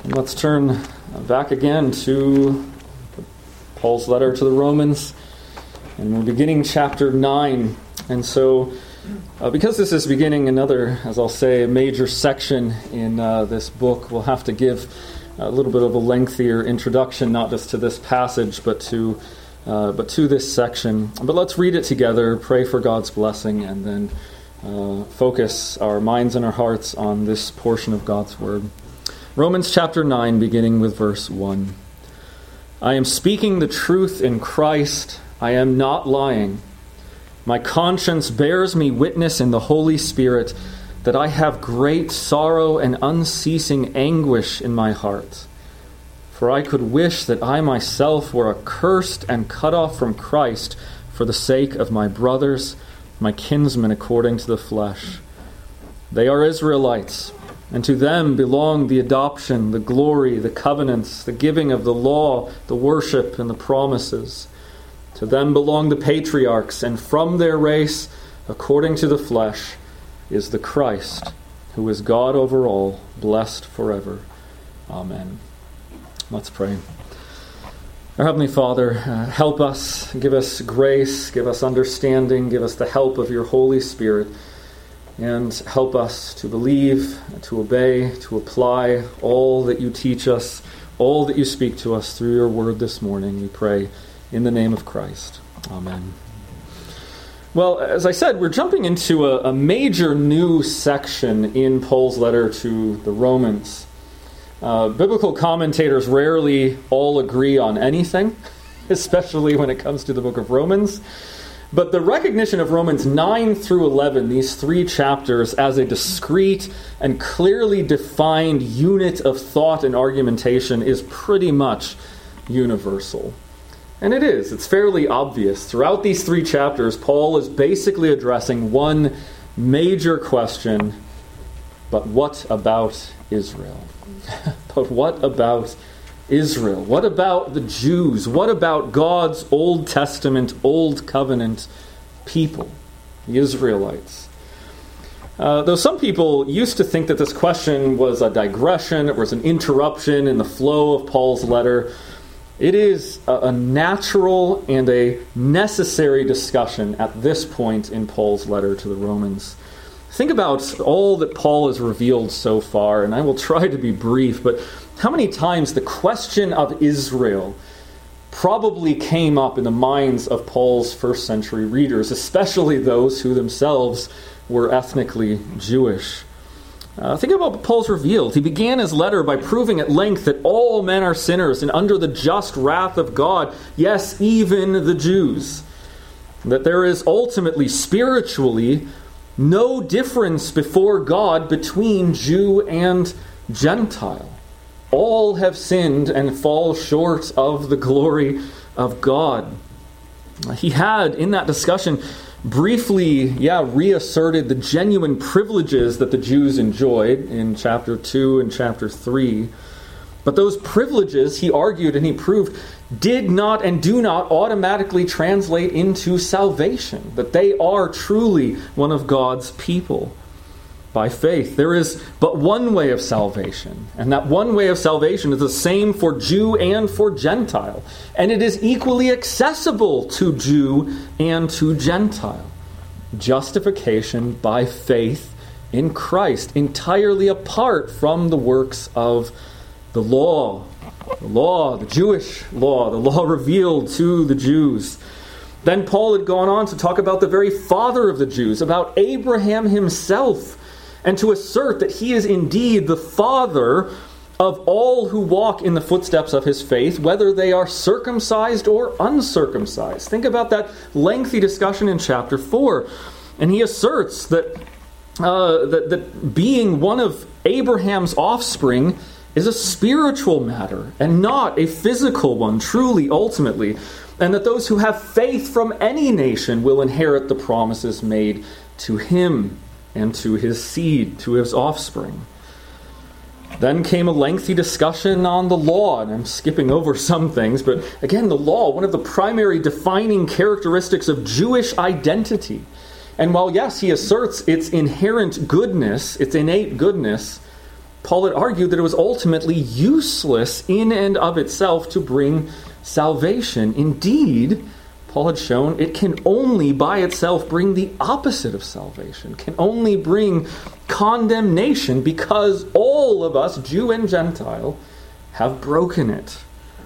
And let's turn back again to Paul's letter to the Romans. And we're beginning chapter 9. And so, because this is beginning another, as I'll say, a major section in this book, we'll have to give a little bit of a lengthier introduction, not just to this passage, but to this section. But let's read it together, pray for God's blessing, and then focus our minds and our hearts on this portion of God's Word. Romans chapter 9, beginning with verse 1. I am speaking the truth in Christ. I am not lying. My conscience bears me witness in the Holy Spirit that I have great sorrow and unceasing anguish in my heart. For I could wish that I myself were accursed and cut off from Christ for the sake of my brothers, my kinsmen according to the flesh. They are Israelites, and to them belong the adoption, the glory, the covenants, the giving of the law, the worship, and the promises. To them belong the patriarchs, and from their race, according to the flesh, is the Christ, who is God over all, blessed forever. Amen. Let's pray. Our Heavenly Father, help us, give us grace, give us understanding, give us the help of your Holy Spirit, and help us to believe, to obey, to apply all that you teach us, all that you speak to us through your word this morning, we pray in the name of Christ. Amen. Well, as I said, we're jumping into a major new section in Paul's letter to the Romans. Biblical commentators rarely all agree on anything, especially when it comes to the book of Romans. But the recognition of Romans 9 through 11, these three chapters, as a discrete and clearly defined unit of thought and argumentation is pretty much universal. And it is. It's fairly obvious. Throughout these three chapters, Paul is basically addressing one major question: but what about Israel? But what about Israel? What about the Jews? What about God's Old Testament, Old Covenant people, the Israelites? Though some people used to think that this question was a digression, it was an interruption in the flow of Paul's letter, it is a natural and a necessary discussion at this point in Paul's letter to the Romans. Think about all that Paul has revealed so far, and I will try to be brief, but how many times the question of Israel probably came up in the minds of Paul's first century readers, especially those who themselves were ethnically Jewish. Think about what Paul's revealed. He began his letter by proving at length that all men are sinners and under the just wrath of God, yes, even the Jews. That there is ultimately, spiritually, no difference before God between Jew and Gentile. All have sinned and fall short of the glory of God. He had, in that discussion, briefly, reasserted the genuine privileges that the Jews enjoyed in chapter 2 and chapter 3. But those privileges, he argued and he proved, did not and do not automatically translate into salvation. That they are truly one of God's people by faith. There is but one way of salvation, and that one way of salvation is the same for Jew and for Gentile, and it is equally accessible to Jew and to Gentile. Justification by faith in Christ, entirely apart from the works of the law, the Jewish law, the law revealed to the Jews. Then Paul had gone on to talk about the very father of the Jews, about Abraham himself, and to assert that he is indeed the father of all who walk in the footsteps of his faith, whether they are circumcised or uncircumcised. Think about that lengthy discussion in chapter 4. And he asserts that that being one of Abraham's offspring is a spiritual matter and not a physical one, truly, ultimately. And that those who have faith from any nation will inherit the promises made to him and to his seed, to his offspring. Then came a lengthy discussion on the law, and I'm skipping over some things, but again, the law, one of the primary defining characteristics of Jewish identity. And while, yes, he asserts its inherent goodness, its innate goodness, Paul had argued that it was ultimately useless in and of itself to bring salvation. Indeed, Paul had shown it can only by itself bring the opposite of salvation, can only bring condemnation, because all of us, Jew and Gentile, have broken it.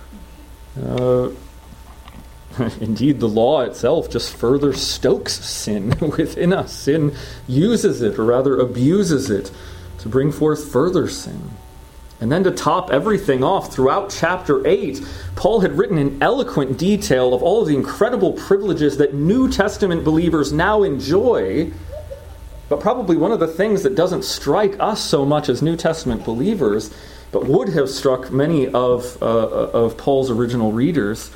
Indeed, the law itself just further stokes sin within us. Sin uses it, or rather abuses it, to bring forth further sin. And then to top everything off, throughout chapter 8, Paul had written in eloquent detail of all of the incredible privileges that New Testament believers now enjoy. But probably one of the things that doesn't strike us so much as New Testament believers, but would have struck many of Paul's original readers,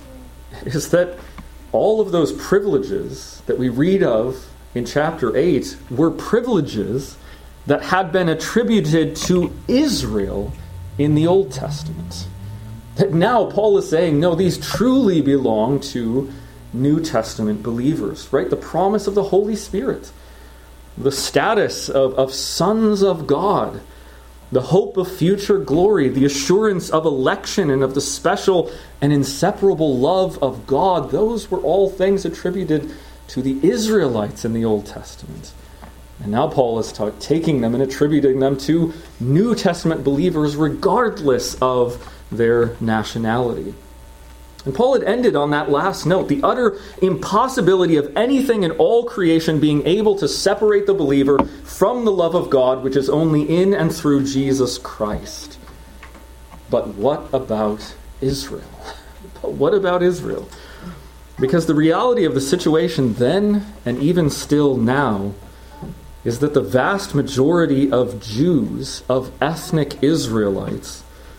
is that all of those privileges that we read of in chapter 8 were privileges that had been attributed to Israel in the Old Testament. That now Paul is saying, no, these truly belong to New Testament believers, right? The promise of the Holy Spirit, the status of sons of God, the hope of future glory, the assurance of election and of the special and inseparable love of God, those were all things attributed to the Israelites in the Old Testament. And now Paul is taking them and attributing them to New Testament believers regardless of their nationality. And Paul had ended on that last note, the utter impossibility of anything in all creation being able to separate the believer from the love of God, which is only in and through Jesus Christ. But what about Israel? But what about Israel? Because the reality of the situation then, and even still now, is that the vast majority of Jews, of ethnic Israelites,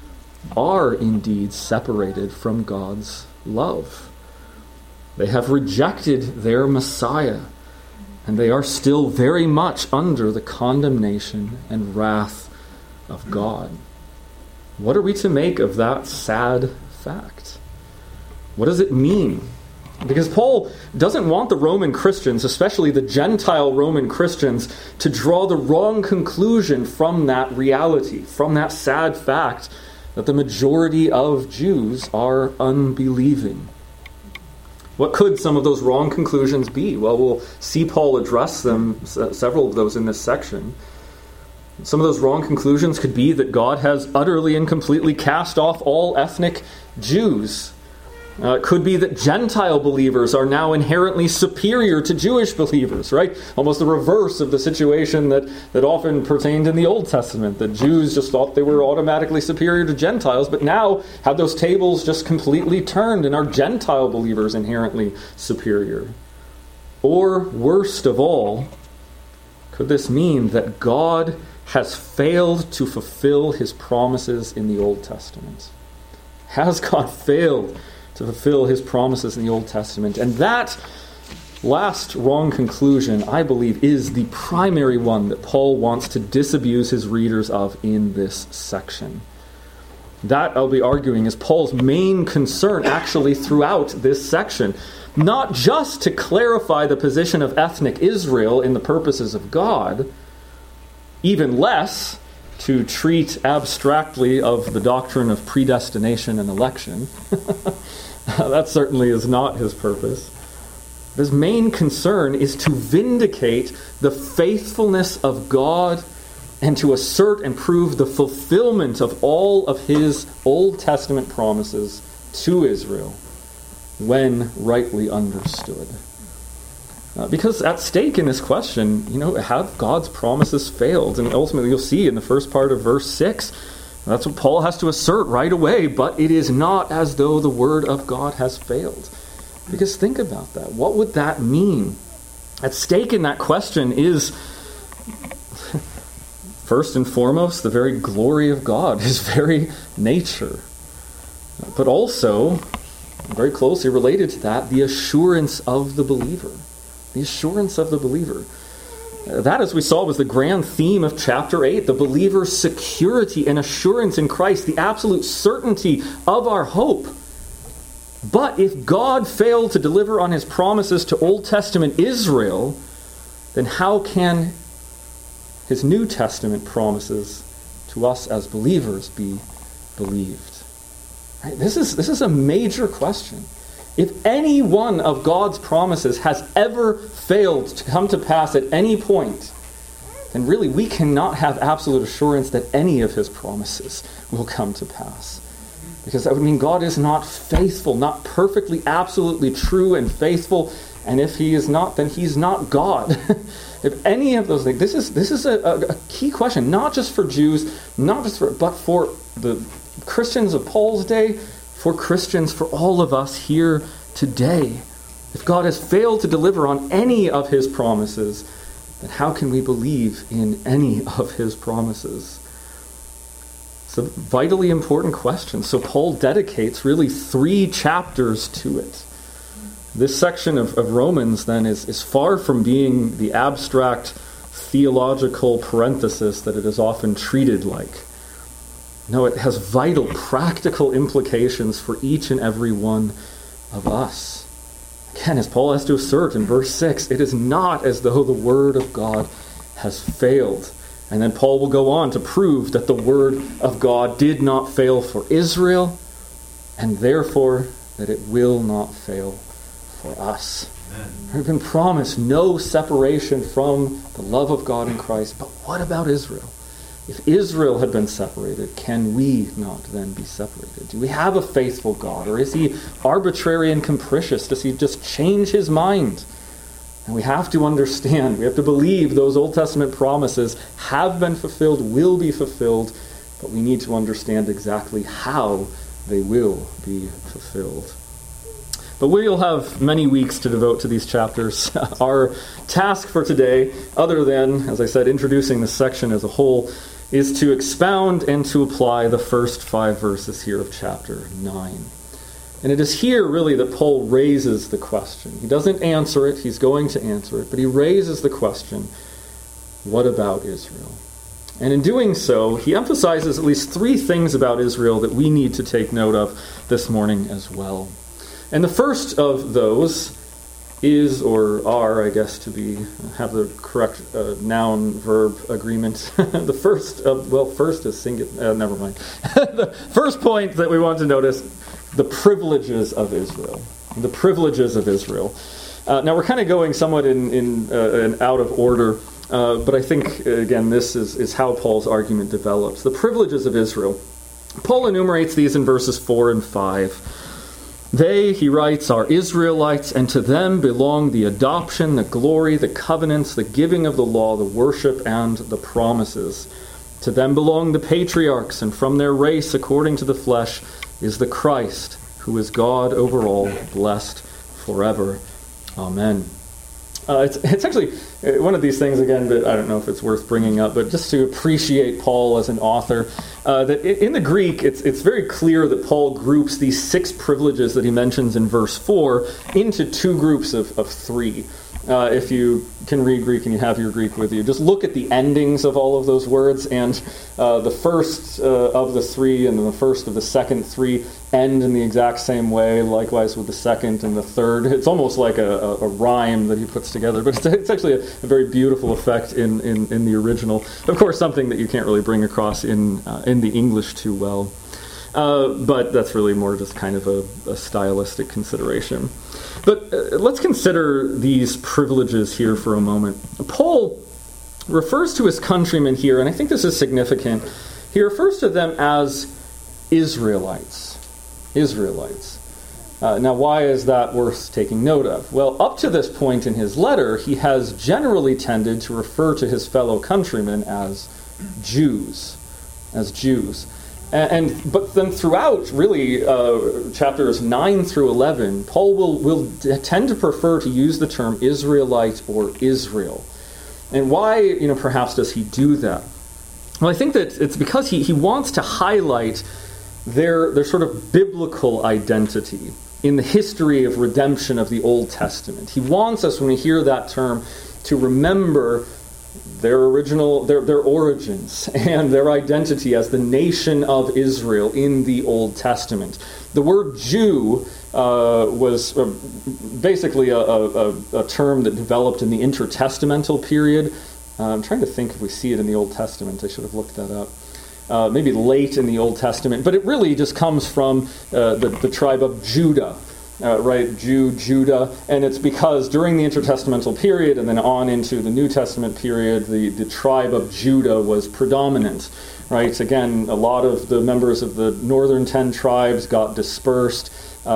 are indeed separated from God's love. They have rejected their Messiah, and they are still very much under the condemnation and wrath of God. What are we to make of that sad fact? What does it mean? Because Paul doesn't want the Roman Christians, especially the Gentile Roman Christians, to draw the wrong conclusion from that reality, from that sad fact that the majority of Jews are unbelieving. What could some of those wrong conclusions be? Well, we'll see Paul address them, several of those in this section. Some of those wrong conclusions could be that God has utterly and completely cast off all ethnic Jews. It could be that Gentile believers are now inherently superior to Jewish believers, right? Almost the reverse of the situation that often pertained in the Old Testament, that Jews just thought they were automatically superior to Gentiles, but now have those tables just completely turned and are Gentile believers inherently superior. Or, worst of all, could this mean that God has failed to fulfill his promises in the Old Testament? Has God failed to fulfill his promises in the Old Testament? And that last wrong conclusion, I believe, is the primary one that Paul wants to disabuse his readers of in this section. That, I'll be arguing, is Paul's main concern actually throughout this section. Not just to clarify the position of ethnic Israel in the purposes of God, even less to treat abstractly of the doctrine of predestination and election. That certainly is not his purpose. His main concern is to vindicate the faithfulness of God and to assert and prove the fulfillment of all of his Old Testament promises to Israel when rightly understood. Because at stake in this question, have God's promises failed? And ultimately you'll see in the first part of verse 6, that's what Paul has to assert right away, but it is not as though the word of God has failed. Because think about that. What would that mean? At stake in that question is, first and foremost, the very glory of God, his very nature. But also, very closely related to that, the assurance of the believer. The assurance of the believer. That, as we saw, was the grand theme of chapter 8, the believer's security and assurance in Christ, the absolute certainty of our hope. But if God failed to deliver on his promises to Old Testament Israel, then how can his New Testament promises to us as believers be believed? Right? This is a major question. If any one of God's promises has ever failed to come to pass at any point, then really we cannot have absolute assurance that any of his promises will come to pass. Because that would mean God is not faithful, not perfectly, absolutely true and faithful. And if he is not, then he's not God. If any of those things, this is a key question, not just for Jews, but for the Christians of Paul's day, for Christians, for all of us here today. If God has failed to deliver on any of his promises, then how can we believe in any of his promises? It's a vitally important question. So Paul dedicates really 3 chapters to it. This section of Romans, then, is far from being the abstract theological parenthesis that it is often treated like. No, it has vital, practical implications for each and every one of us. Again, as Paul has to assert in verse 6, it is not as though the word of God has failed. And then Paul will go on to prove that the word of God did not fail for Israel, and therefore that it will not fail for us. We've been promised no separation from the love of God in Christ. But what about Israel? If Israel had been separated, can we not then be separated? Do we have a faithful God? Or is he arbitrary and capricious? Does he just change his mind? And we have to understand, we have to believe those Old Testament promises have been fulfilled, will be fulfilled, but we need to understand exactly how they will be fulfilled. But we'll have many weeks to devote to these chapters. Our task for today, other than, as I said, introducing this section as a whole, is to expound and to apply the first 5 verses here of chapter 9. And it is here, really, that Paul raises the question. He doesn't answer it, he's going to answer it, but he raises the question, what about Israel? And in doing so, he emphasizes at least 3 things about Israel that we need to take note of this morning as well. And the first of those is, or are, I guess, have the correct noun-verb agreement. The first is singular. Never mind. The first point that we want to notice, the privileges of Israel. The privileges of Israel. Now we're kind of going somewhat in out of order, but I think, again, this is how Paul's argument develops. The privileges of Israel. Paul enumerates these in verses 4 and 5. They, he writes, are Israelites, and to them belong the adoption, the glory, the covenants, the giving of the law, the worship, and the promises. To them belong the patriarchs, and from their race, according to the flesh, is the Christ, who is God over all, blessed forever. Amen. It's actually one of these things, again, that I don't know if it's worth bringing up, but just to appreciate Paul as an author, that in the Greek, it's very clear that Paul groups these 6 privileges that he mentions in verse 4 into 2 groups of 3. If you can read Greek and you have your Greek with you, just look at the endings of all of those words, and the first of the 3 and the first of the second 3 end in the exact same way, likewise with the second and the third. It's almost like a rhyme that he puts together, but it's actually a very beautiful effect in the original. Of course, something that you can't really bring across in the English too well. But that's really more just kind of a stylistic consideration. But let's consider these privileges here for a moment. Paul refers to his countrymen here, and I think this is significant. He refers to them as Israelites. Israelites. Now, why is that worth taking note of? Well, up to this point in his letter, he has generally tended to refer to his fellow countrymen as Jews. But then throughout, really, chapters 9 through 11, Paul will tend to prefer to use the term Israelite or Israel. And why, perhaps does he do that? Well, I think that it's because he wants to highlight their sort of biblical identity in the history of redemption of the Old Testament. He wants us, when we hear that term, to remember their origins and their identity as the nation of Israel in the Old Testament. The word Jew was basically a term that developed in the intertestamental period. I'm trying to think if we see it in the Old Testament. I should have looked that up. maybe late in the Old Testament, but it really just comes from the tribe of Judah. Right, Judah, and it's because during the intertestamental period and then on into the New Testament period, the tribe of Judah was predominant. Right, again, a lot of the members of the northern 10 tribes got dispersed.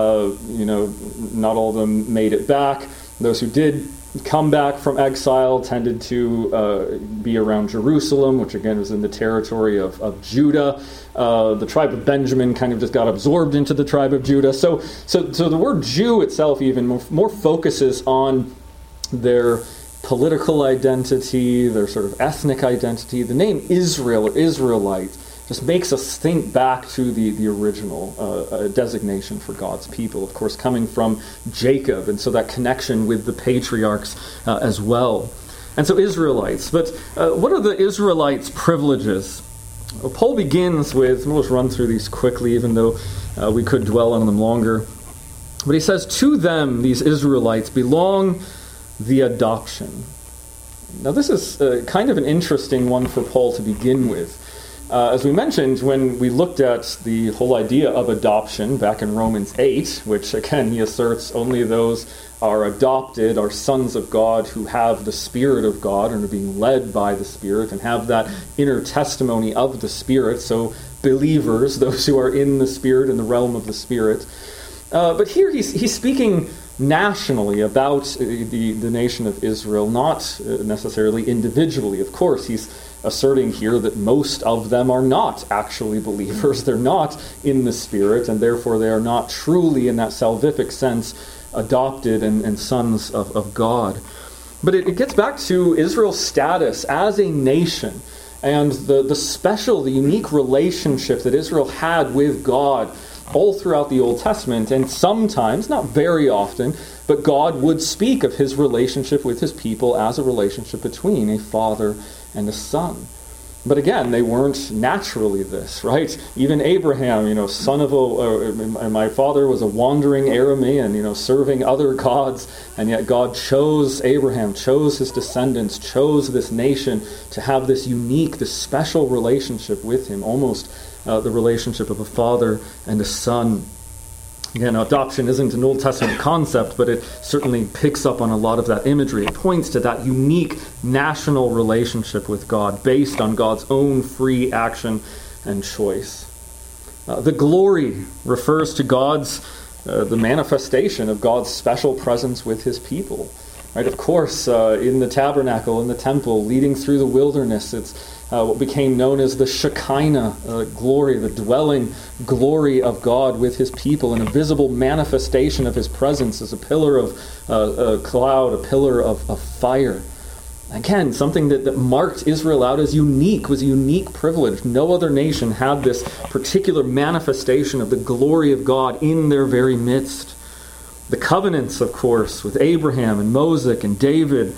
Not all of them made it back. Those who did come back from exile tended to be around Jerusalem, which again was in the territory of Judah. The tribe of Benjamin kind of just got absorbed into the tribe of Judah. So the word Jew itself even more focuses on their political identity, their sort of ethnic identity. The name Israel or Israelite just makes us think back to the original designation for God's people, of course, coming from Jacob, and so that connection with the patriarchs as well. And so Israelites. But what are the Israelites' privileges? Well, Paul begins with, we'll just run through these quickly, even though we could dwell on them longer. But he says, to them, these Israelites, belong the adoption. Now this is kind of an interesting one for Paul to begin with. As we mentioned, when we looked at the whole idea of adoption back in Romans 8, which again he asserts only those are adopted, are sons of God who have the Spirit of God and are being led by the Spirit and have that inner testimony of the Spirit, so believers, those who are in the Spirit, in the realm of the Spirit. But here he's speaking nationally about the nation of Israel, not necessarily individually. Of course, he's asserting here that most of them are not actually believers. They're not in the Spirit, and therefore they are not truly, in that salvific sense, adopted and sons of God. But it gets back to Israel's status as a nation and the special, the unique relationship that Israel had with God all throughout the Old Testament, and sometimes, not very often, but God would speak of his relationship with his people as a relationship between a father and a son. But again, they weren't naturally this, right? Even Abraham, son of my father was a wandering Aramean, serving other gods, and yet God chose Abraham, chose his descendants, chose this nation to have this unique, this special relationship with him, almost the relationship of a father and a son. Again, adoption isn't an Old Testament concept, but it certainly picks up on a lot of that imagery. It points to that unique national relationship with God based on God's own free action and choice. The glory refers to the manifestation of God's special presence with his people. Right? Of course, in the tabernacle, in the temple, leading through the wilderness, it's what became known as the Shekinah glory, the dwelling glory of God with his people, and a visible manifestation of his presence as a pillar of a cloud, a pillar of fire. Again, something that marked Israel out as unique, was a unique privilege. No other nation had this particular manifestation of the glory of God in their very midst. The covenants, of course, with Abraham and Moses and David,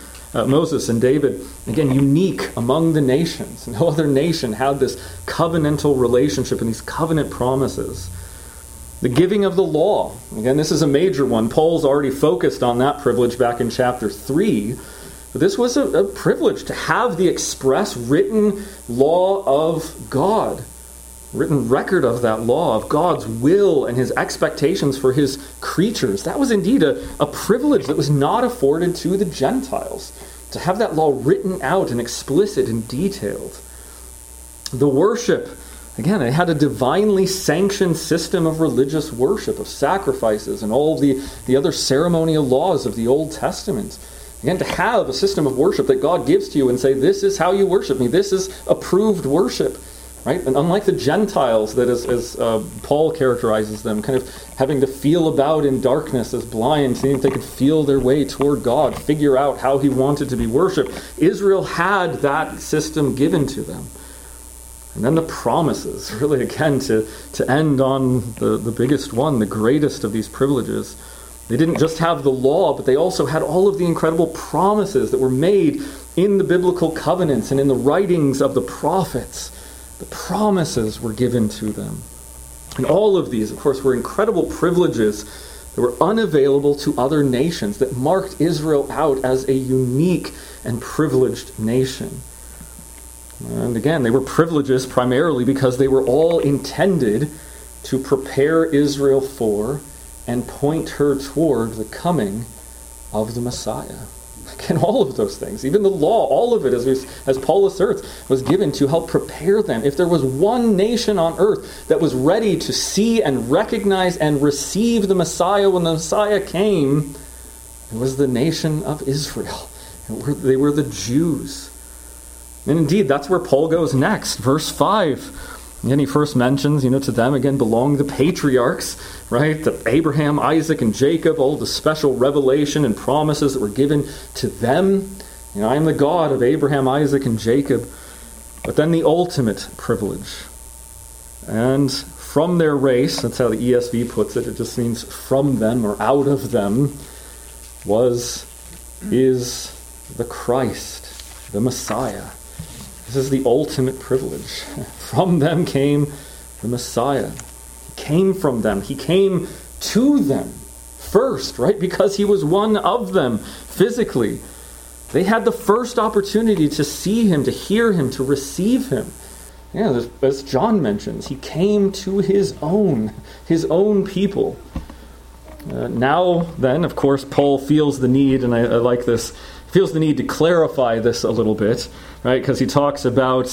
again, unique among the nations. No other nation had this covenantal relationship and these covenant promises. The giving of the law. Again, this is a major one. Paul's already focused on that privilege back in chapter 3. But this was a privilege to have the express written law of God. Written record of that law, of God's will and his expectations for his creatures. That was indeed a privilege that was not afforded to the Gentiles, to have that law written out and explicit and detailed. The worship, again, it had a divinely sanctioned system of religious worship, of sacrifices and all the other ceremonial laws of the Old Testament. Again, to have a system of worship that God gives to you and say, this is how you worship me, this is approved worship. Right? And unlike the Gentiles, that as Paul characterizes them, kind of having to feel about in darkness as blind, seeing if they could feel their way toward God, figure out how he wanted to be worshipped, Israel had that system given to them. And then the promises, really again, to end on the biggest one, the greatest of these privileges. They didn't just have the law, but they also had all of the incredible promises that were made in the biblical covenants and in the writings of the prophets. The promises were given to them. And all of these, of course, were incredible privileges that were unavailable to other nations, that marked Israel out as a unique and privileged nation. And again, they were privileges primarily because they were all intended to prepare Israel for and point her toward the coming of the Messiah. Again, all of those things, even the law, all of it, as Paul asserts, was given to help prepare them. If there was one nation on earth that was ready to see and recognize and receive the Messiah when the Messiah came, it was the nation of Israel. They were the Jews. And indeed, that's where Paul goes next. Verse 5. And he first mentions, to them again belong the patriarchs, right? The Abraham, Isaac, and Jacob, all the special revelation and promises that were given to them. I am the God of Abraham, Isaac, and Jacob. But then the ultimate privilege. And from their race, that's how the ESV puts it, it just means from them or out of them, is the Christ, the Messiah. This is the ultimate privilege. From them came the Messiah. He came from them. He came to them first, right? Because he was one of them physically. They had the first opportunity to see him, to hear him, to receive him. Yeah, as John mentions, he came to his own people. Now, then, of course, Paul feels the need, and I like this, feels the need to clarify this a little bit, right? Because he talks about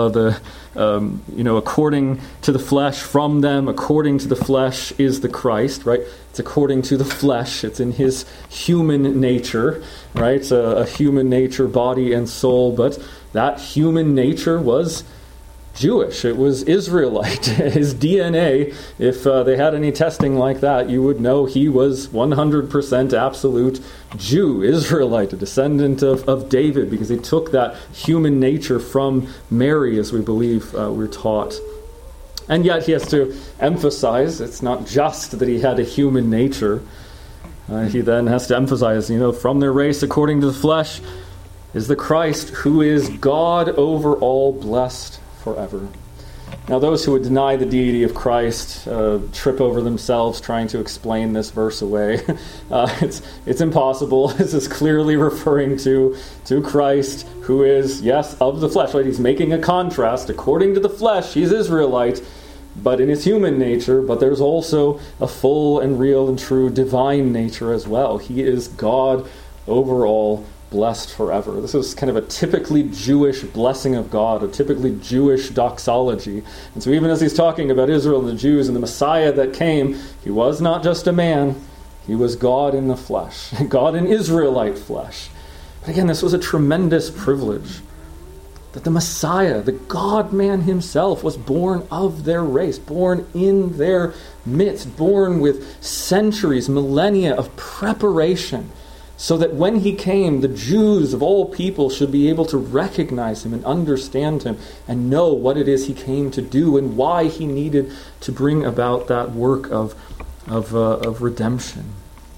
according to the flesh, from them, according to the flesh is the Christ, right? It's according to the flesh. It's in his human nature, right? A human nature, body and soul, but that human nature was Jewish. It was Israelite. His DNA, if they had any testing like that, you would know he was 100% absolute Jew, Israelite, a descendant of David, because he took that human nature from Mary, as we believe we're taught. And yet he has to emphasize, it's not just that he had a human nature. He then has to emphasize, from their race according to the flesh is the Christ, who is God over all, blessed forever. Now, those who would deny the deity of Christ trip over themselves trying to explain this verse away. It's impossible. This is clearly referring to Christ, who is, yes, of the flesh. Right? He's making a contrast. According to the flesh, he's Israelite, but in his human nature, but there's also a full and real and true divine nature as well. He is God over all, blessed forever. This is kind of a typically Jewish blessing of God, a typically Jewish doxology. And so even as he's talking about Israel and the Jews and the Messiah that came, he was not just a man, he was God in the flesh, God in Israelite flesh. But again, this was a tremendous privilege that the Messiah, the God-man himself, was born of their race, born in their midst, born with centuries, millennia of preparation, so that when he came, the Jews of all people should be able to recognize him and understand him and know what it is he came to do and why he needed to bring about that work of redemption.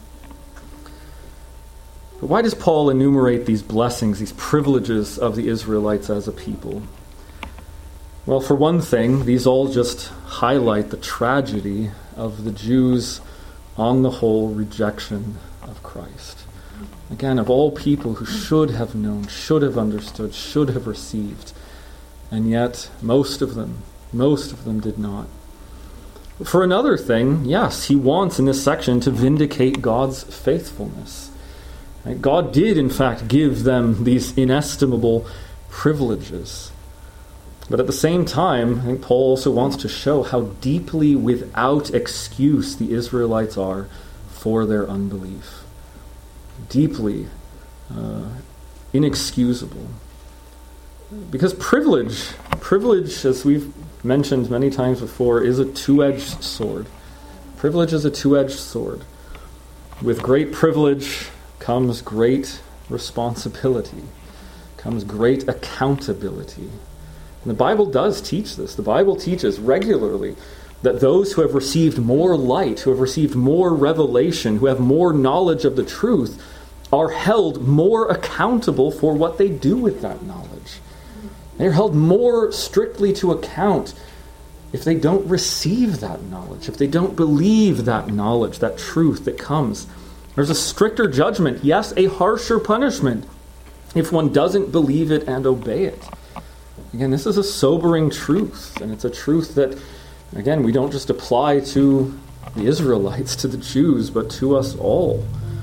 But why does Paul enumerate these blessings, these privileges of the Israelites as a people? Well, for one thing, these all just highlight the tragedy of the Jews' on the whole rejection of Christ. Again, of all people who should have known, should have understood, should have received, and yet most of them did not. For another thing, yes, he wants in this section to vindicate God's faithfulness. God did, in fact, give them these inestimable privileges. But at the same time, I think Paul also wants to show how deeply without excuse the Israelites are for their unbelief. Deeply inexcusable. Because privilege, as we've mentioned many times before, is a two-edged sword. Privilege is a two-edged sword. With great privilege comes great responsibility, comes great accountability. And the Bible does teach this. The Bible teaches regularly that those who have received more light, who have received more revelation, who have more knowledge of the truth, are held more accountable for what they do with that knowledge. They're held more strictly to account if they don't receive that knowledge, if they don't believe that knowledge, that truth that comes. There's a stricter judgment, yes, a harsher punishment, if one doesn't believe it and obey it. Again, this is a sobering truth, and it's a truth that, again, we don't just apply to the Israelites, to the Jews, but to us all.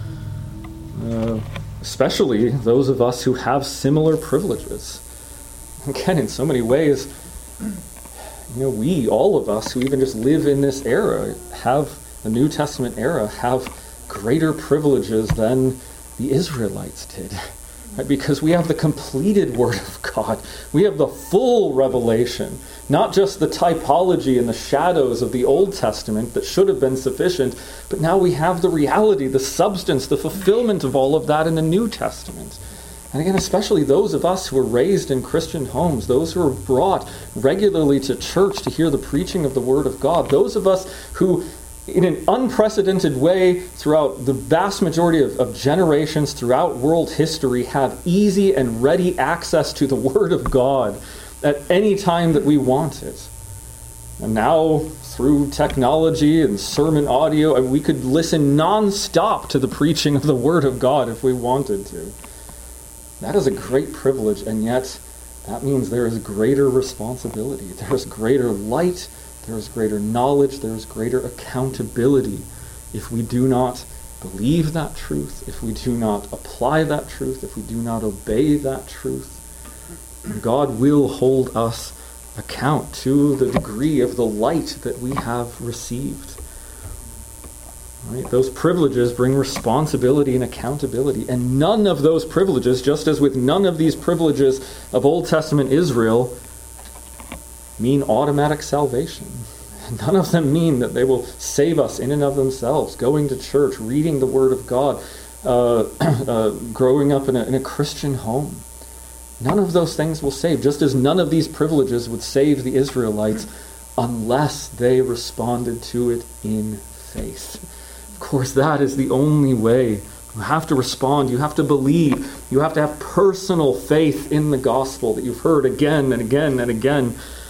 Especially those of us who have similar privileges. Again, in so many ways, we, all of us who even just live in this era, have the New Testament era, have greater privileges than the Israelites did. Right? Because we have the completed Word of God. We have the full revelation, not just the typology and the shadows of the Old Testament that should have been sufficient, but now we have the reality, the substance, the fulfillment of all of that in the New Testament. And again, especially those of us who are raised in Christian homes, those who are brought regularly to church to hear the preaching of the Word of God, those of us who, in an unprecedented way, throughout the vast majority of generations throughout world history, have easy and ready access to the Word of God at any time that we want it. And now, through technology and sermon audio, we could listen non-stop to the preaching of the Word of God if we wanted to. That is a great privilege, and yet that means there is greater responsibility. There is greater light, there is greater knowledge, there is greater accountability if we do not believe that truth, if we do not apply that truth, if we do not obey that truth. God will hold us account to the degree of the light that we have received. Right? Those privileges bring responsibility and accountability. And none of those privileges, just as with none of these privileges of Old Testament Israel, mean automatic salvation. None of them mean that they will save us in and of themselves. Going to church, reading the Word of God, growing up in a Christian home. None of those things will save, just as none of these privileges would save the Israelites unless they responded to it in faith. Of course, that is the only way. You have to respond. You have to believe. You have to have personal faith in the gospel that you've heard again and again and again.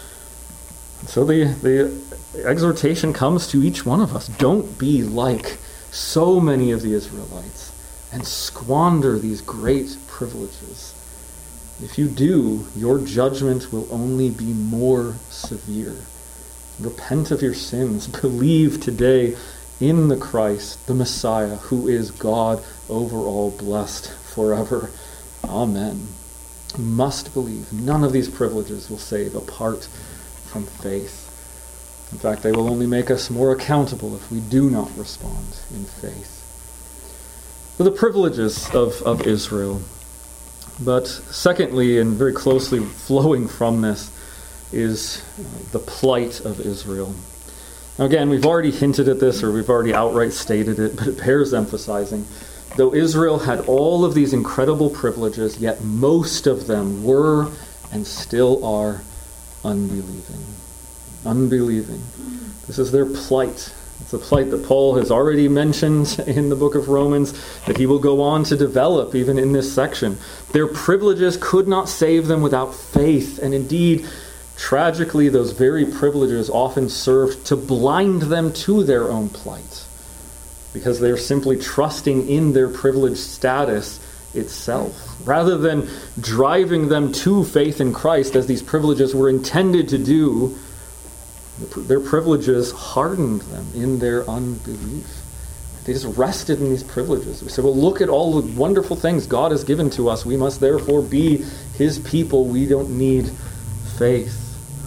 So the exhortation comes to each one of us. Don't be like so many of the Israelites and squander these great privileges. If you do, your judgment will only be more severe. Repent of your sins. Believe today in the Christ, the Messiah, who is God over all, blessed forever. Amen. You must believe. None of these privileges will save apart from faith. In fact, they will only make us more accountable if we do not respond in faith. So the privileges of Israel. But secondly, and very closely flowing from this, is the plight of Israel. Now again, we've already hinted at this, or we've already outright stated it, but it bears emphasizing. Though Israel had all of these incredible privileges, yet most of them were and still are unbelieving. Unbelieving. This is their plight. It's a plight that Paul has already mentioned in the book of Romans, that he will go on to develop even in this section. Their privileges could not save them without faith, and indeed, tragically, those very privileges often served to blind them to their own plight, because they are simply trusting in their privileged status itself, rather than driving them to faith in Christ, as these privileges were intended to do. Their privileges hardened them in their unbelief. They just rested in these privileges. We said, well, look at all the wonderful things God has given to us. We must therefore be His people. We don't need faith.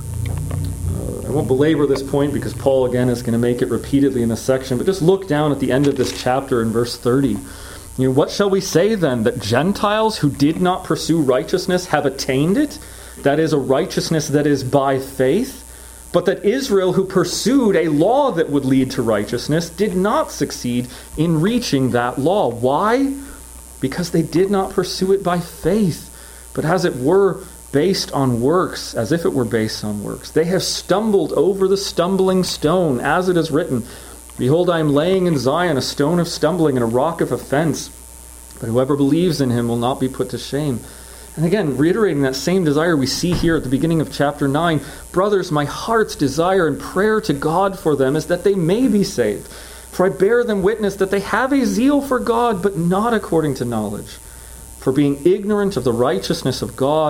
I won't belabor this point because Paul, again, is going to make it repeatedly in this section, but just look down at the end of this chapter in verse 30. What shall we say then? That Gentiles who did not pursue righteousness have attained it? That is, a righteousness that is by faith? But that Israel, who pursued a law that would lead to righteousness, did not succeed in reaching that law. Why? Because they did not pursue it by faith, but as it were based on works, as if it were based on works. They have stumbled over the stumbling stone, as it is written, Behold, I am laying in Zion a stone of stumbling and a rock of offense, but whoever believes in him will not be put to shame. And again, reiterating that same desire we see here at the beginning of chapter 9, brothers, my heart's desire and prayer to God for them is that they may be saved. For I bear them witness that they have a zeal for God, but not according to knowledge. For being ignorant of the righteousness of God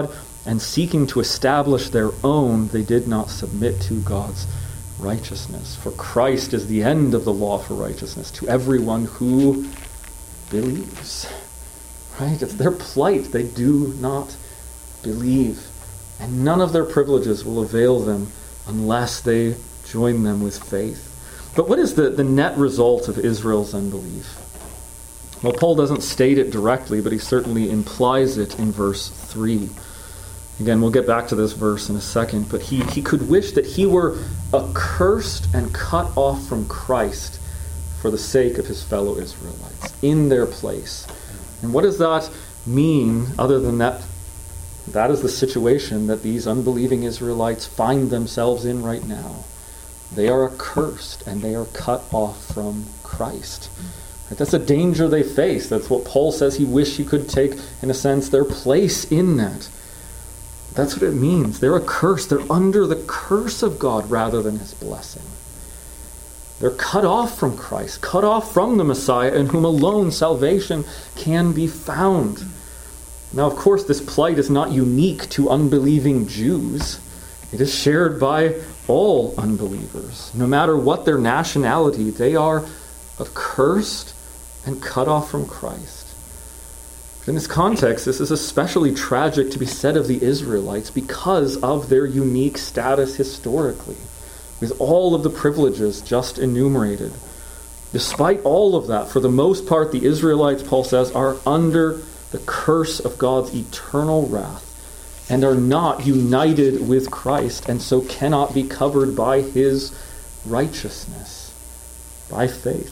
and seeking to establish their own, they did not submit to God's righteousness. For Christ is the end of the law for righteousness to everyone who believes. Right? It's their plight. They do not believe. And none of their privileges will avail them unless they join them with faith. But what is the net result of Israel's unbelief? Well, Paul doesn't state it directly, but he certainly implies it in verse 3. Again, we'll get back to this verse in a second, but he could wish that he were accursed and cut off from Christ for the sake of his fellow Israelites, in their place. And what does that mean other than that? That is the situation that these unbelieving Israelites find themselves in right now. They are accursed and they are cut off from Christ. That's a danger they face. That's what Paul says he wished he could take, in a sense, their place in that. That's what it means. They're accursed. They're under the curse of God rather than his blessing. They're cut off from Christ, cut off from the Messiah in whom alone salvation can be found. Now, of course, this plight is not unique to unbelieving Jews. It is shared by all unbelievers. No matter what their nationality, they are accursed and cut off from Christ. In this context, this is especially tragic to be said of the Israelites because of their unique status historically, with all of the privileges just enumerated. Despite all of that, for the most part, the Israelites, Paul says, are under the curse of God's eternal wrath and are not united with Christ and so cannot be covered by his righteousness, by faith.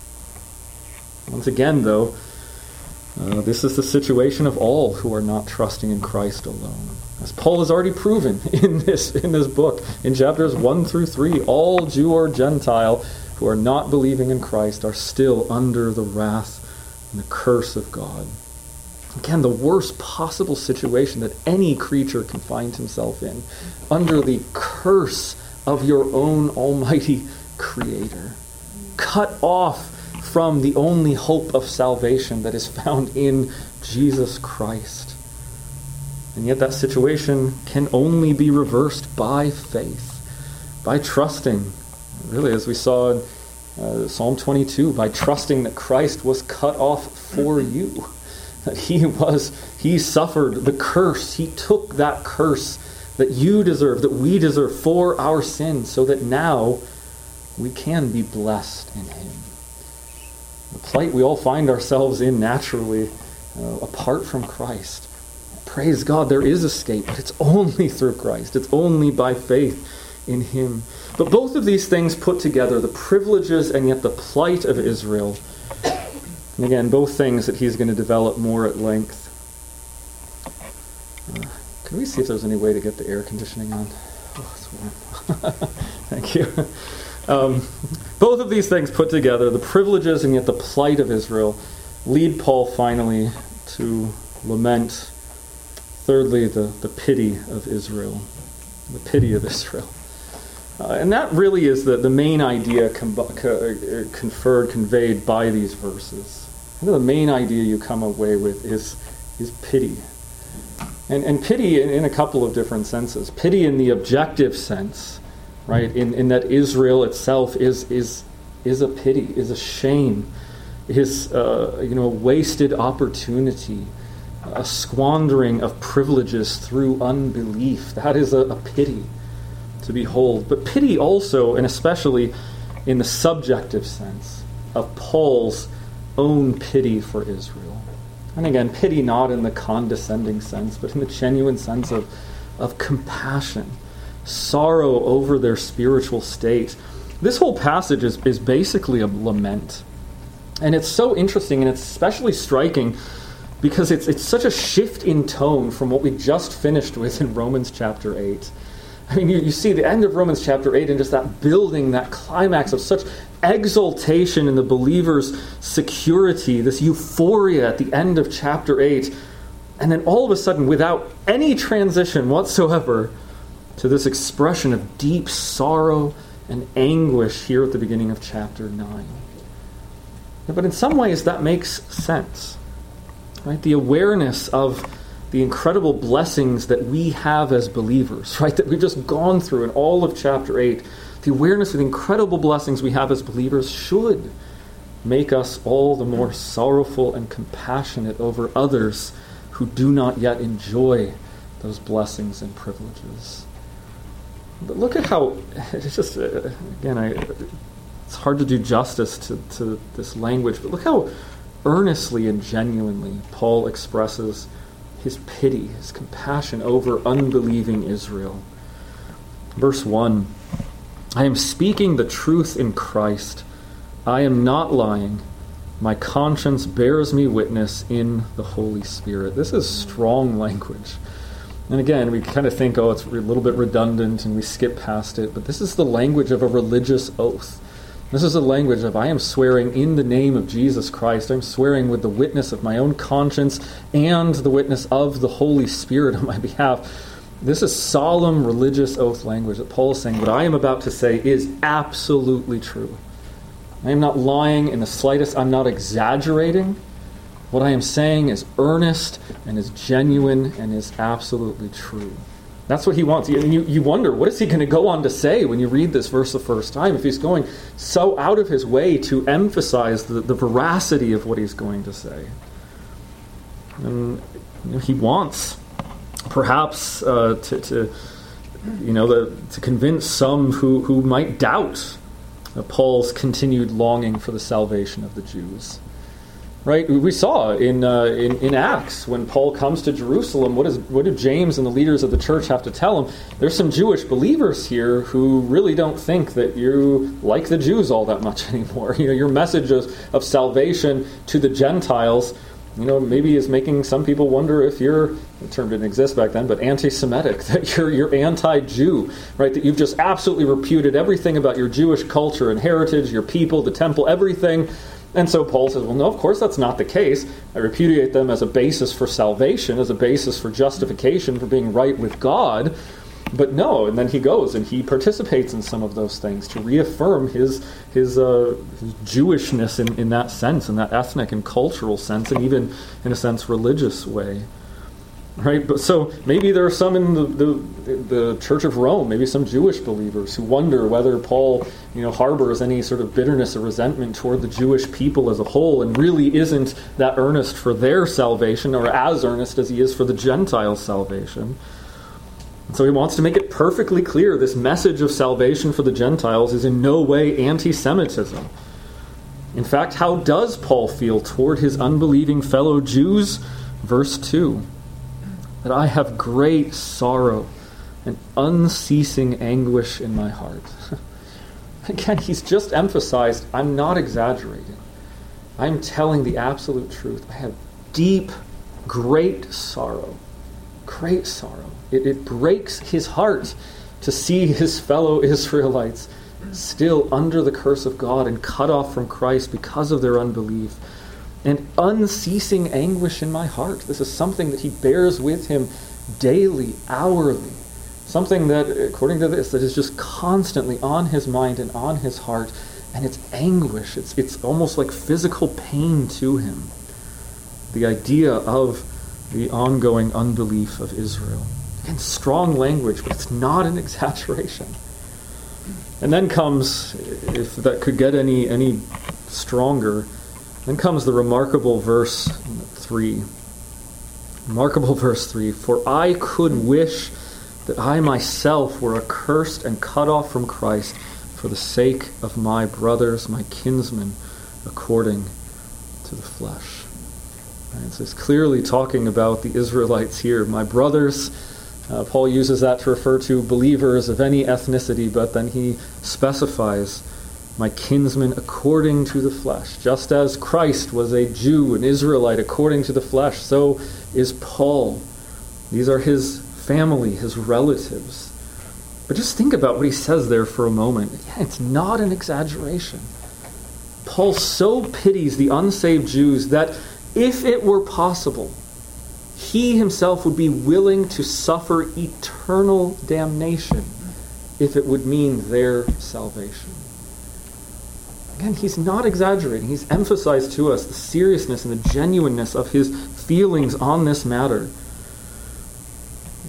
Once again, though, this is the situation of all who are not trusting in Christ alone. As Paul has already proven in this book, in chapters 1 through 3, all Jew or Gentile who are not believing in Christ are still under the wrath and the curse of God. Again, the worst possible situation that any creature can find himself in, under the curse of your own almighty Creator, cut off from the only hope of salvation that is found in Jesus Christ. And yet that situation can only be reversed by faith, by trusting, really as we saw in Psalm 22, by trusting that Christ was cut off for you, that he suffered the curse, he took that curse that you deserve, that we deserve for our sins, so that now we can be blessed in him. The plight we all find ourselves in naturally, apart from Christ. Praise God, there is escape, but it's only through Christ. It's only by faith in him. But both of these things put together, the privileges and yet the plight of Israel, and again, both things that he's going to develop more at length. Can we see if there's any way to get the air conditioning on? Oh, it's warm. Thank you. Both of these things put together, the privileges and yet the plight of Israel, lead Paul finally to lament, thirdly, the pity of Israel. The pity of Israel. And that really is the main idea conveyed by these verses. The main idea you come away with is pity. And pity in a couple of different senses. Pity in the objective sense, right? In that Israel itself is a pity, is a shame, is a wasted opportunity, a squandering of privileges through unbelief. That is a pity to behold. But pity also, and especially in the subjective sense, of Paul's own pity for Israel. And again, pity not in the condescending sense, but in the genuine sense of compassion, sorrow over their spiritual state. This whole passage is basically a lament. And it's so interesting, and it's especially striking because it's such a shift in tone from what we just finished with in Romans chapter 8. I mean, you see the end of Romans chapter 8 and just that building, that climax of such exaltation in the believer's security, this euphoria at the end of chapter 8. And then all of a sudden, without any transition whatsoever, to this expression of deep sorrow and anguish here at the beginning of chapter 9. But in some ways, that makes sense. Right? The awareness of the incredible blessings that we have as believers, right, that we've just gone through in all of chapter 8, the awareness of the incredible blessings we have as believers should make us all the more sorrowful and compassionate over others who do not yet enjoy those blessings and privileges. But look at how, it's just, again, it's hard to do justice to this language, but look how earnestly and genuinely Paul expresses his pity, his compassion over unbelieving Israel. Verse 1, I am speaking the truth in Christ. I am not lying. My conscience bears me witness in the Holy Spirit. This is strong language. And again, we kind of think, it's a little bit redundant and we skip past it, but this is the language of a religious oath. This is the language of, I am swearing in the name of Jesus Christ. I'm swearing with the witness of my own conscience and the witness of the Holy Spirit on my behalf. This is solemn religious oath language that Paul is saying, what I am about to say is absolutely true. I am not lying in the slightest. I'm not exaggerating. What I am saying is earnest and is genuine and is absolutely true. That's what he wants. You wonder, what is he going to go on to say when you read this verse the first time, if he's going so out of his way to emphasize the veracity of what he's going to say? And he wants, perhaps, to convince some who might doubt Paul's continued longing for the salvation of the Jews. Right? We saw in Acts, when Paul comes to Jerusalem, what do James and the leaders of the church have to tell him? There's some Jewish believers here who really don't think that you like the Jews all that much anymore. Your message of salvation to the Gentiles, maybe is making some people wonder if you're, the term didn't exist back then, but anti-Semitic, that you're anti-Jew, right? That you've just absolutely reputed everything about your Jewish culture and heritage, your people, the temple, everything. And so Paul says, well, no, of course that's not the case. I repudiate them as a basis for salvation, as a basis for justification, for being right with God. But no, and then he goes and he participates in some of those things to reaffirm his Jewishness in that sense, in that ethnic and cultural sense, and even, in a sense, religious way. Right? But so maybe there are some in the Church of Rome, maybe some Jewish believers who wonder whether Paul, harbors any sort of bitterness or resentment toward the Jewish people as a whole, and really isn't that earnest for their salvation, or as earnest as he is for the Gentiles' salvation. And so he wants to make it perfectly clear this message of salvation for the Gentiles is in no way anti-Semitism. In fact, how does Paul feel toward his unbelieving fellow Jews? Verse 2. That I have great sorrow and unceasing anguish in my heart. Again, he's just emphasized, I'm not exaggerating. I'm telling the absolute truth. I have deep, great sorrow. Great sorrow. It breaks his heart to see his fellow Israelites still under the curse of God and cut off from Christ because of their unbelief. And unceasing anguish in my heart. This is something that he bears with him daily, hourly. Something that, according to this, that is just constantly on his mind and on his heart. And it's anguish. It's almost like physical pain to him. The idea of the ongoing unbelief of Israel. Again, strong language, but it's not an exaggeration. And then comes, if that could get any stronger, then comes the remarkable verse 3. Remarkable verse 3. For I could wish that I myself were accursed and cut off from Christ for the sake of my brothers, my kinsmen, according to the flesh. Right, so it's clearly talking about the Israelites here. My brothers, Paul uses that to refer to believers of any ethnicity, but then he specifies my kinsman according to the flesh. Just as Christ was a Jew, an Israelite according to the flesh, so is Paul. These are his family, his relatives. But just think about what he says there for a moment. Yeah, it's not an exaggeration. Paul so pities the unsaved Jews that if it were possible, he himself would be willing to suffer eternal damnation if it would mean their salvation. Again, he's not exaggerating. He's emphasized to us the seriousness and the genuineness of his feelings on this matter.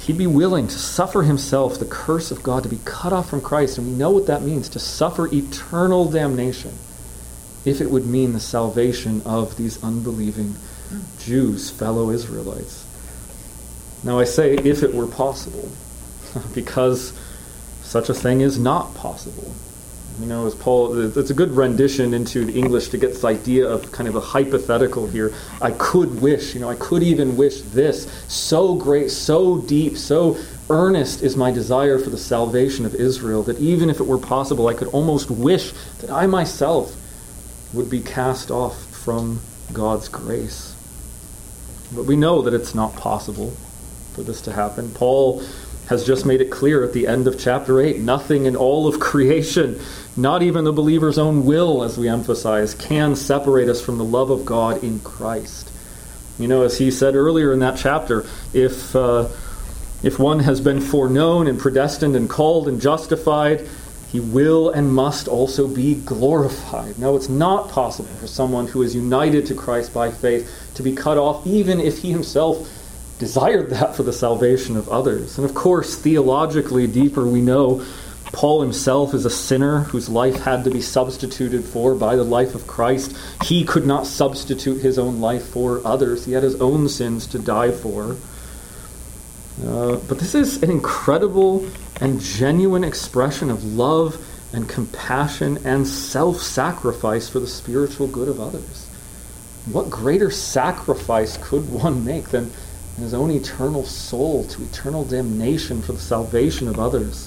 he'd be willing to suffer himself the curse of God, to be cut off from Christ. And we know what that means, to suffer eternal damnation, if it would mean the salvation of these unbelieving Jews, fellow Israelites. Now I say if it were possible, because such a thing is not possible. As Paul, it's a good rendition into the English to get this idea of kind of a hypothetical here. I could wish, I could even wish this. So great, so deep, so earnest is my desire for the salvation of Israel that even if it were possible, I could almost wish that I myself would be cast off from God's grace. But we know that it's not possible for this to happen. Paul has just made it clear at the end of chapter 8, nothing in all of creation, not even the believer's own will, as we emphasize, can separate us from the love of God in Christ. As he said earlier in that chapter, if one has been foreknown and predestined and called and justified, he will and must also be glorified. No, it's not possible for someone who is united to Christ by faith to be cut off, even if he himself desired that for the salvation of others. And of course, theologically deeper, we know Paul himself is a sinner whose life had to be substituted for by the life of Christ. He could not substitute his own life for others. He had his own sins to die for. But this is an incredible and genuine expression of love and compassion and self-sacrifice for the spiritual good of others. What greater sacrifice could one make than his own eternal soul to eternal damnation for the salvation of others?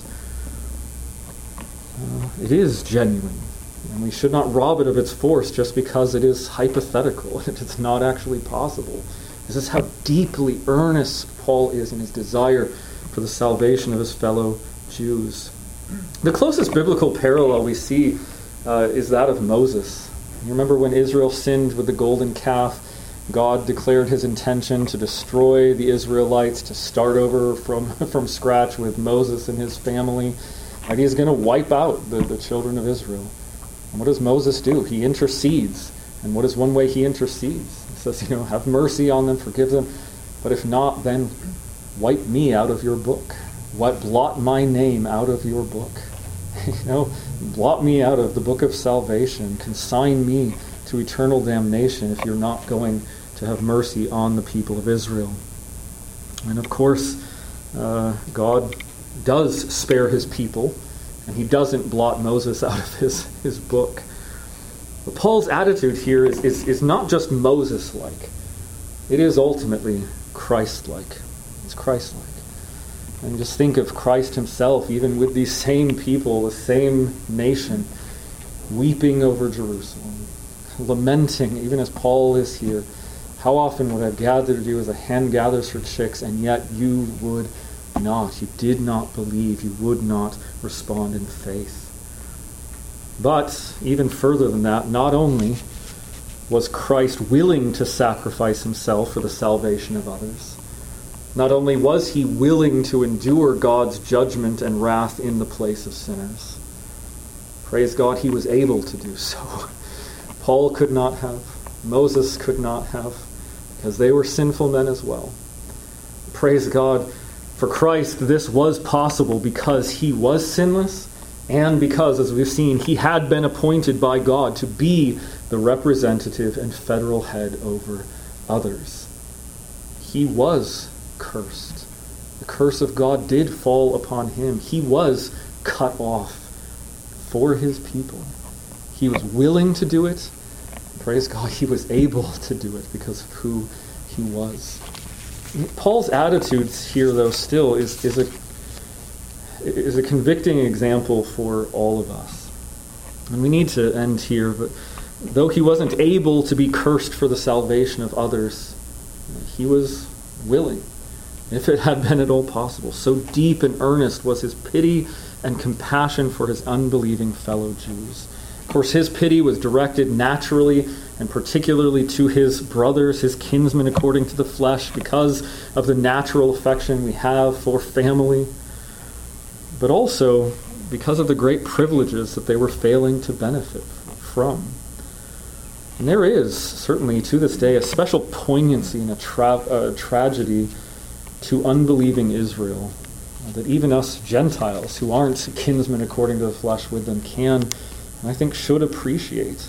It is genuine, and we should not rob it of its force just because it is hypothetical and it's not actually possible. This is how deeply earnest Paul is in his desire for the salvation of his fellow Jews. The closest biblical parallel we see is that of Moses. You remember when Israel sinned with the golden calf, God declared his intention to destroy the Israelites, to start over from scratch with Moses and his family. And he's going to wipe out the children of Israel. And what does Moses do? He intercedes. And what is one way he intercedes? He says, have mercy on them, forgive them. But if not, then wipe me out of your book. Blot my name out of your book. Blot me out of the book of salvation. Consign me to eternal damnation if you're not going to have mercy on the people of Israel. And of course, God does spare his people, and he doesn't blot Moses out of his book. But Paul's attitude here is not just Moses-like. It is ultimately Christ-like. It's Christ-like. And just think of Christ himself, even with these same people, the same nation, weeping over Jerusalem, lamenting, even as Paul is here. How often would I have gathered you as a hen gathers her chicks, and yet you would not. You did not believe. You would not respond in faith. But even further than that, not only was Christ willing to sacrifice himself for the salvation of others, not only was he willing to endure God's judgment and wrath in the place of sinners, praise God, he was able to do so. Paul could not have, Moses could not have, because they were sinful men as well. Praise God, for Christ this was possible because he was sinless, and because, as we've seen, he had been appointed by God to be the representative and federal head over others. He was cursed. The curse of God did fall upon him. He was cut off for his people. He was willing to do it. Praise God, he was able to do it because of who he was. Paul's attitudes here, though, still is a convicting example for all of us. And we need to end here, but though he wasn't able to be cursed for the salvation of others, he was willing, if it had been at all possible. So deep and earnest was his pity and compassion for his unbelieving fellow Jews. Of course, his pity was directed naturally and particularly to his brothers, his kinsmen according to the flesh, because of the natural affection we have for family, but also because of the great privileges that they were failing to benefit from. And there is, certainly to this day, a special poignancy and a tragedy to unbelieving Israel that even us Gentiles who aren't kinsmen according to the flesh with them can, and I think should appreciate.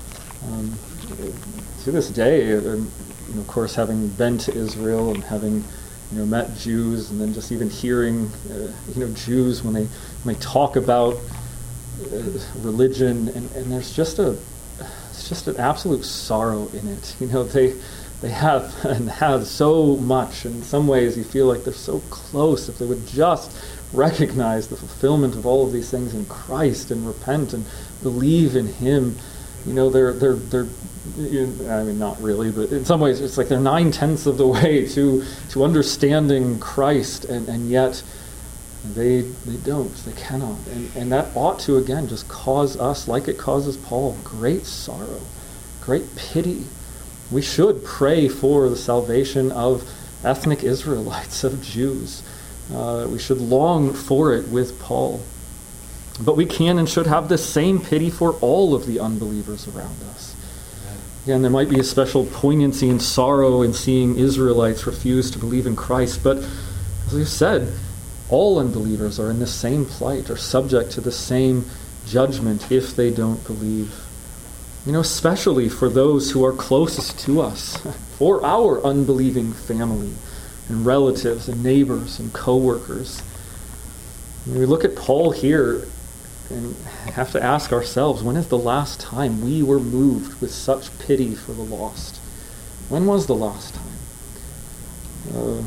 To this day, of course, having been to Israel and having met Jews, and then just even hearing Jews when they talk about religion, and there's just an absolute sorrow in it. They have so much, and in some ways you feel like they're so close. If they would just recognize the fulfillment of all of these things in Christ and repent and believe in Him, they're I mean, not really, but in some ways it's like they're 9/10 of the way to understanding Christ, and yet they don't, they cannot. And that ought to, again, just cause us, like it causes Paul, great sorrow, great pity. We should pray for the salvation of ethnic Israelites, of Jews. We should long for it with Paul. But we can and should have the same pity for all of the unbelievers around us. Again, there might be a special poignancy and sorrow in seeing Israelites refuse to believe in Christ, but as we've said, all unbelievers are in the same plight, are subject to the same judgment if they don't believe. Especially for those who are closest to us, for our unbelieving family and relatives and neighbors and co-workers. We look at Paul here and have to ask ourselves, when is the last time we were moved with such pity for the lost? When was the last time?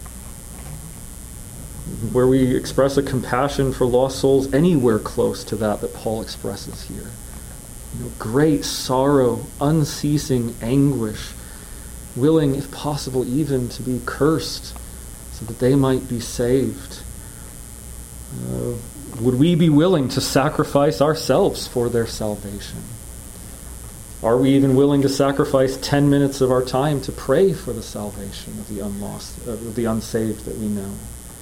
Where we express a compassion for lost souls anywhere close to that Paul expresses here. Great sorrow, unceasing anguish, willing, if possible, even to be cursed so that they might be saved. Would we be willing to sacrifice ourselves for their salvation? Are we even willing to sacrifice 10 minutes of our time to pray for the salvation of the unlost, of the unsaved that we know?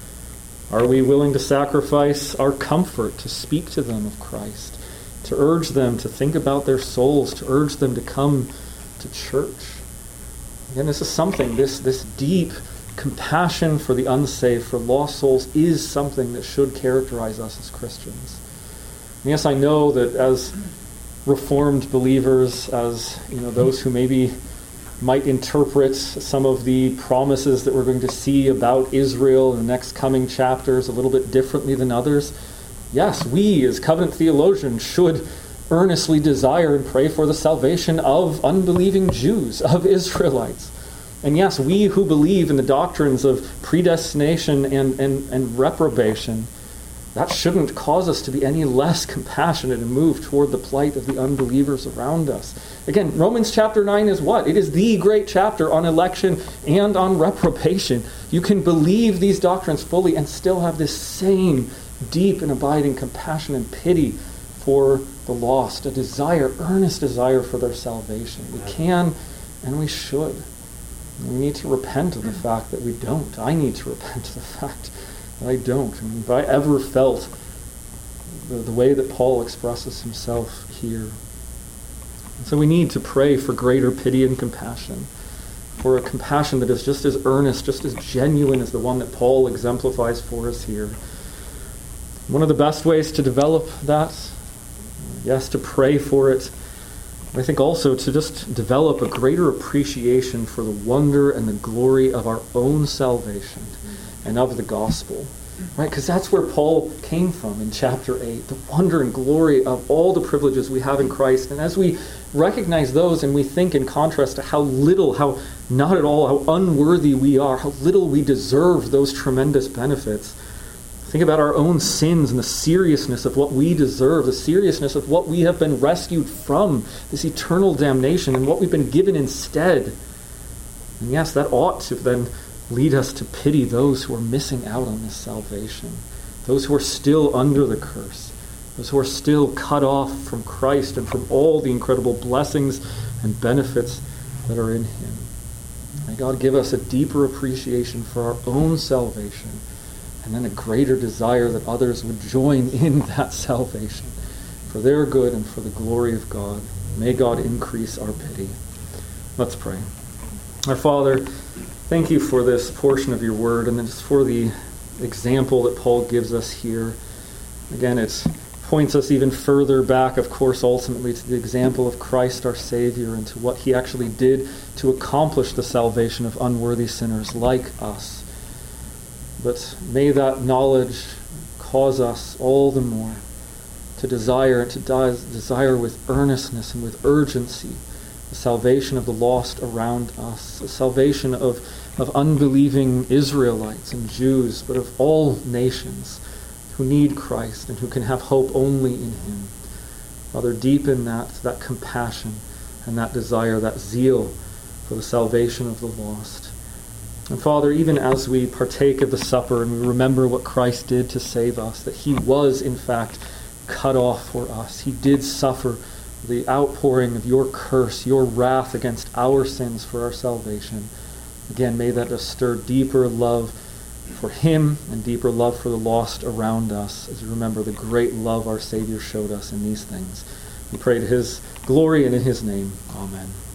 Are we willing to sacrifice our comfort to speak to them of Christ, to urge them to think about their souls, to urge them to come to church? Again, this is something, this deep compassion for the unsaved, for lost souls, is something that should characterize us as Christians. And yes, I know that as Reformed believers, as those who maybe might interpret some of the promises that we're going to see about Israel in the next coming chapters a little bit differently than others, yes, we as covenant theologians should earnestly desire and pray for the salvation of unbelieving Jews, of Israelites. And yes, we who believe in the doctrines of predestination and reprobation, that shouldn't cause us to be any less compassionate and moved toward the plight of the unbelievers around us. Again, Romans chapter 9 is what? It is the great chapter on election and on reprobation. You can believe these doctrines fully and still have this same deep and abiding compassion and pity for the lost, a desire, earnest desire for their salvation. We can and we should. We need to repent of the fact that we don't. I need to repent of the fact that I don't. I mean, if I ever felt the way that Paul expresses himself here. And so we need to pray for greater pity and compassion, for a compassion that is just as earnest, just as genuine as the one that Paul exemplifies for us here. One of the best ways to develop that, yes, to pray for it, I think also to just develop a greater appreciation for the wonder and the glory of our own salvation and of the gospel. Right? Because that's where Paul came from in chapter 8, the wonder and glory of all the privileges we have in Christ. And as we recognize those and we think in contrast to how little, how not at all, how unworthy we are, how little we deserve those tremendous benefits, think about our own sins and the seriousness of what we deserve, the seriousness of what we have been rescued from, this eternal damnation, and what we've been given instead. And yes, that ought to then lead us to pity those who are missing out on this salvation, those who are still under the curse, those who are still cut off from Christ and from all the incredible blessings and benefits that are in Him. May God give us a deeper appreciation for our own salvation, and then a greater desire that others would join in that salvation for their good and for the glory of God. May God increase our pity. Let's pray. Our Father, thank you for this portion of your word, and then just for the example that Paul gives us here. Again, it points us even further back, of course, ultimately to the example of Christ our Savior and to what he actually did to accomplish the salvation of unworthy sinners like us. But may that knowledge cause us all the more to desire with earnestness and with urgency the salvation of the lost around us, the salvation of unbelieving Israelites and Jews, but of all nations who need Christ and who can have hope only in him. Father, deepen that compassion and that desire, that zeal for the salvation of the lost. And Father, even as we partake of the supper and we remember what Christ did to save us, that he was in fact cut off for us. He did suffer the outpouring of your curse, your wrath against our sins for our salvation. Again, may that just stir deeper love for him and deeper love for the lost around us as we remember the great love our Savior showed us in these things. We pray to his glory and in his name. Amen.